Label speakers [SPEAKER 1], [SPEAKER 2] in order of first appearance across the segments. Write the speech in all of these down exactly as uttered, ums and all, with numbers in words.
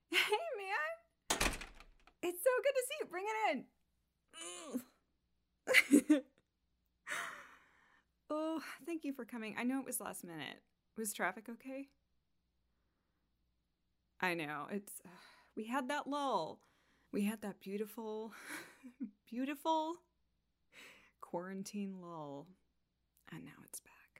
[SPEAKER 1] Hey, man. It's so good to see you. Bring it in. Oh, thank you for coming. I know it was last minute. Was traffic okay? I know. It's uh, we had that lull. We had that beautiful beautiful quarantine lull. And now it's back.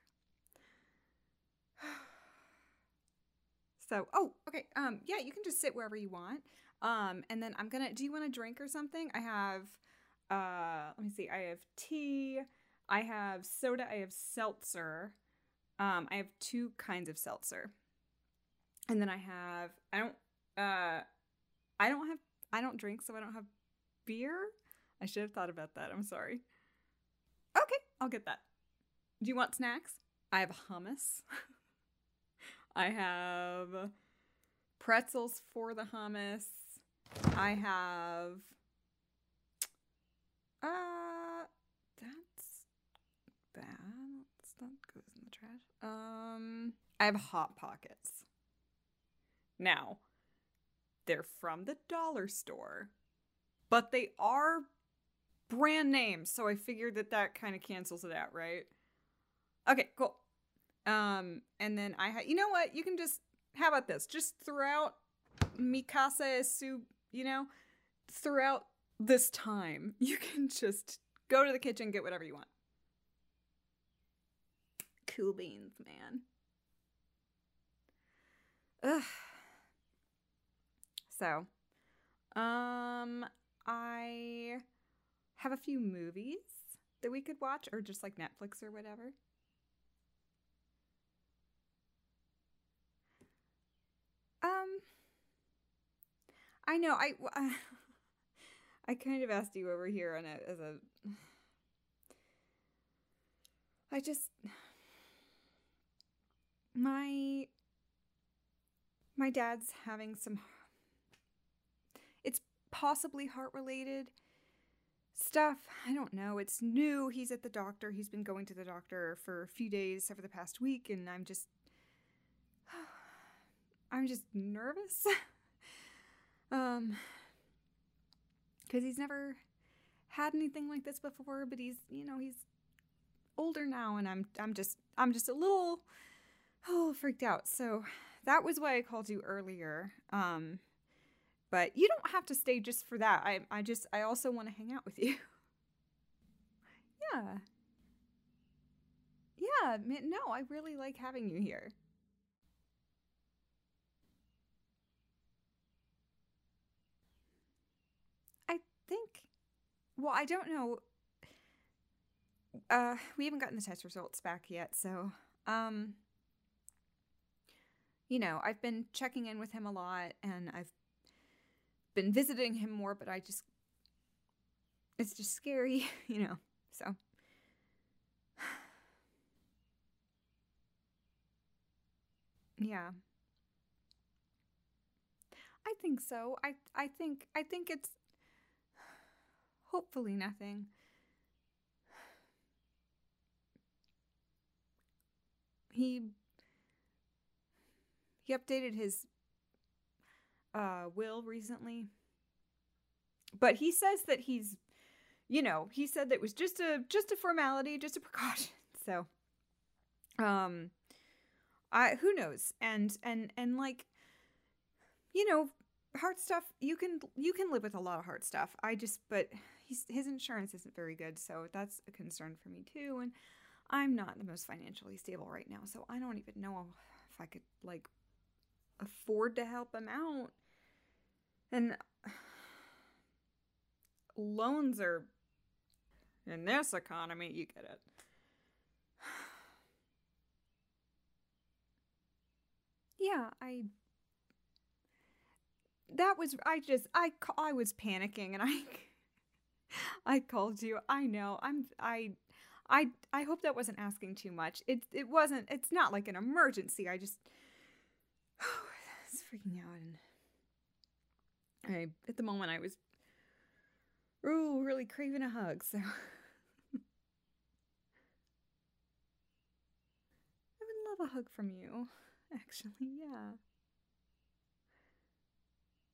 [SPEAKER 1] So, oh, okay. Um yeah, you can just sit wherever you want. Um and then I'm going to do you want a drink or something? I have uh let me see. I have tea, I have soda, I have seltzer. Um I have two kinds of seltzer. And then I have I don't uh I don't have I don't drink, so I don't have beer. I should have thought about that. I'm sorry. Okay, I'll get that. Do you want snacks? I have hummus. I have pretzels for the hummus. I have uh that's bad. That goes in the trash. Um I have hot pockets. Now, they're from the dollar store, but they are brand names, so I figured that that kind of cancels it out, right? Okay, cool. Um, and then I had, you know what? You can just, how about this? Just throughout Mikasa Su, you know, throughout this time, you can just go to the kitchen, get whatever you want. Cool beans, man. Ugh. So, um, I have a few movies that we could watch, or just like Netflix or whatever. Um, I know I I kind of asked you over here on it as a I just my my dad's having some it's possibly heart related stuff. I don't know. It's new. He's at the doctor. He's been going to the doctor for a few days over the past week, and I'm just I'm just nervous. um cuz he's never had anything like this before, but he's, you know, he's older now, and I'm I'm just I'm just a little oh freaked out. So that was why I called you earlier. Um but you don't have to stay just for that. I I just I also want to hang out with you. Yeah. Yeah, man, no, I really like having you here. I think well, I don't know. Uh we haven't gotten the test results back yet, so um you know, I've been checking in with him a lot, and I've been visiting him more, but I just it's just scary, you know. So, yeah. I think so. I I think I think it's hopefully nothing. He he updated his uh will recently, but he says that he's, you know, he said that it was just a just a formality, just a precaution. So, um I who knows? And and and like, you know, heart stuff, you can you can live with a lot of heart stuff. I just but he's his insurance isn't very good, so that's a concern for me too. And I'm not the most financially stable right now, so I don't even know if I could like afford to help him out. And loans are in this economy, you get it. Yeah, I that was I just I I was panicking, and I I called you. I know. I'm I I I hope that wasn't asking too much. It it wasn't. It's not like an emergency. I just I was freaking out, and I at the moment I was ooh really craving a hug. So I would love a hug from you. Actually, yeah.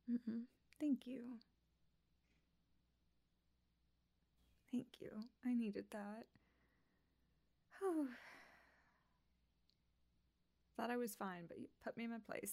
[SPEAKER 1] Mm-mm. Thank you. Thank you. I needed that. Thought I was fine, but you put me in my place.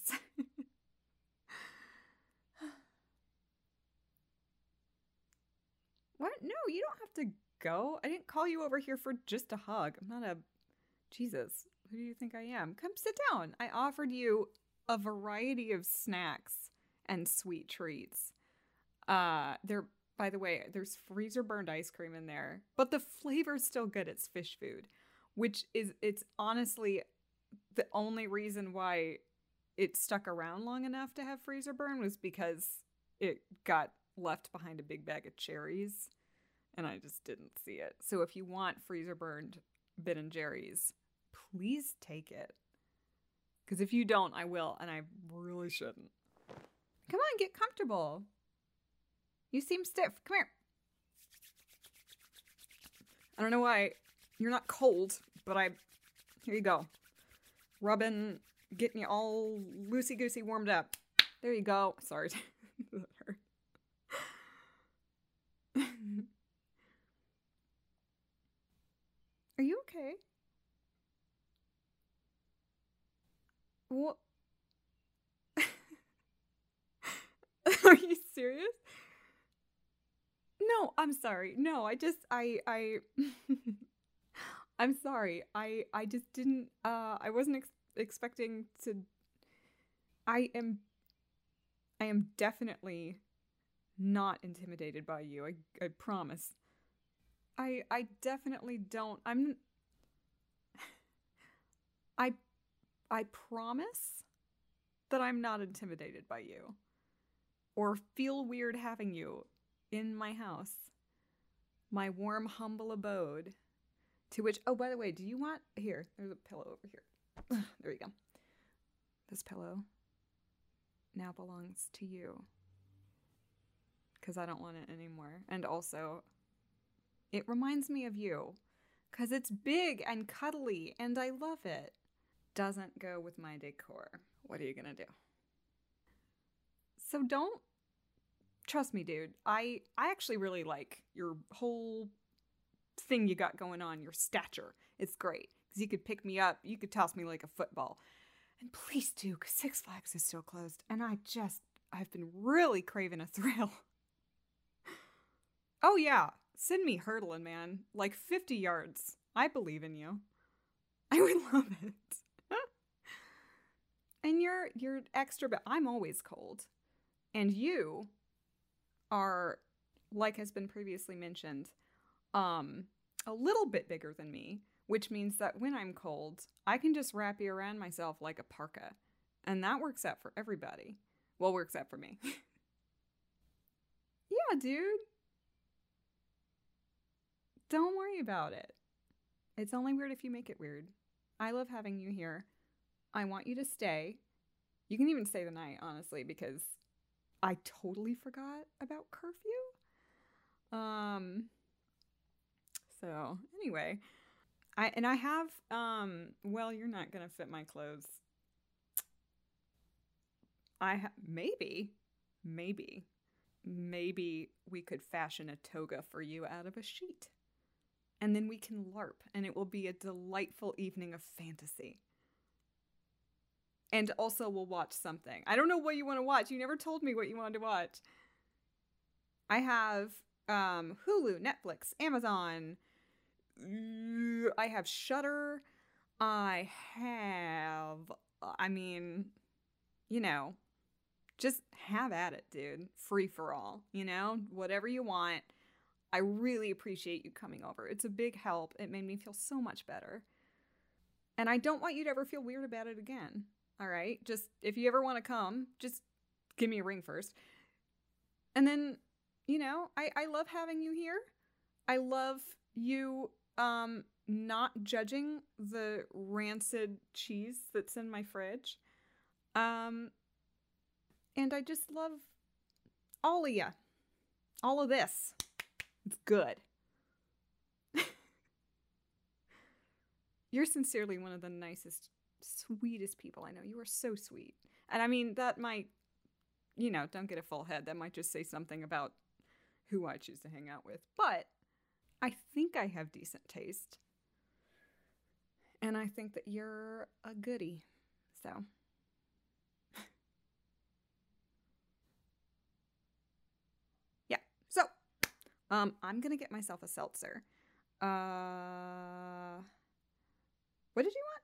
[SPEAKER 1] What? No, you don't have to go. I didn't call you over here for just a hug. I'm not a... Jesus, who do you think I am? Come sit down. I offered you a variety of snacks and sweet treats. Uh, there, by the way, there's freezer burned ice cream in there, but the flavor's still good. It's fish food, which is, it's honestly the only reason why it stuck around long enough to have freezer burn was because it got left behind a big bag of cherries and I just didn't see it. So if you want freezer burned Ben and Jerry's, please take it. Because if you don't, I will, and I really shouldn't. Come on, get comfortable. You seem stiff. Come here. I don't know why you're not cold, but I... Here you go. Rubbing, getting you all loosey-goosey warmed up. There you go. Sorry. That hurt. Are you okay? What? Are you serious? No, I'm sorry. No, I just I I I'm sorry. I I just didn't uh I wasn't ex- expecting to I am I am definitely not intimidated by you. I I promise. I I definitely don't. I'm I I promise that I'm not intimidated by you or feel weird having you in my house, my warm, humble abode. To which, oh, by the way, do you want, here, there's a pillow over here. There you go. This pillow now belongs to you because I don't want it anymore. And also, it reminds me of you because it's big and cuddly and I love it. Doesn't go with my decor. What are you gonna do? So don't, trust me, dude. I I actually really like your whole thing you got going on, your stature. It's great because you could pick me up, you could toss me like a football. And please do, because Six Flags is still closed and I just, I've been really craving a thrill. Oh yeah, send me hurdling, man. Like fifty yards. I believe in you. I would love it. And you're you're extra, but I'm always cold. And you are, like has been previously mentioned, um, a little bit bigger than me, which means that when I'm cold, I can just wrap you around myself like a parka. And that works out for everybody. Well, works out for me. Yeah, dude. Don't worry about it. It's only weird if you make it weird. I love having you here. I want you to stay. You can even stay the night, honestly, because I totally forgot about curfew. Um, so anyway, I, and I have, um, well, you're not going to fit my clothes. I ha- maybe, maybe, maybe we could fashion a toga for you out of a sheet. And then we can LARP, and it will be a delightful evening of fantasy. And also we'll watch something. I don't know what you want to watch. You never told me what you wanted to watch. I have um, Hulu, Netflix, Amazon. I have Shudder. I have, I mean, you know, just have at it, dude. Free for all, you know, whatever you want. I really appreciate you coming over. It's a big help. It made me feel so much better. And I don't want you to ever feel weird about it again. All right? Just, if you ever want to come, just give me a ring first. And then, you know, I, I love having you here. I love you um, not judging the rancid cheese that's in my fridge. Um, and I just love all of you. All of this. It's good. You're sincerely one of the nicest, sweetest people I know. You are so sweet. And I mean, that might you know, don't get a full head. That might just say something about who I choose to hang out with. But I think I have decent taste. And I think that you're a goodie. So. Yeah. So, um, I'm going to get myself a seltzer. Uh, what did you want?